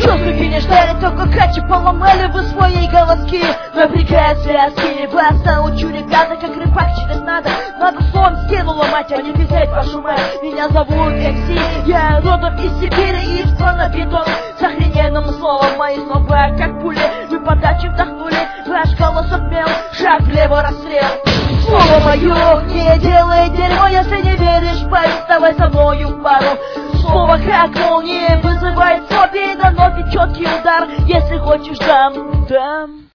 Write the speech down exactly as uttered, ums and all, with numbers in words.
Жестокие не ждали, только качи поломали бы свои голоски. Напрягая связки, вас научу, ребята, как рыбак читать надо. Надо слон стену ломать, а не писать, вашу мать. Меня зовут эм си, я родом из Сибири, из плана бетон. С охрененным словом мои слова, как пули, вы подачи вдохнули. Ваш голос отмел, шаг влево расстрел. Слово мое не делай дерьмо, если не веришь, парень, вставай со мною в пару. Слово как молния вызывает фобии, да ноги четкий удар. Если хочешь, дам, дам.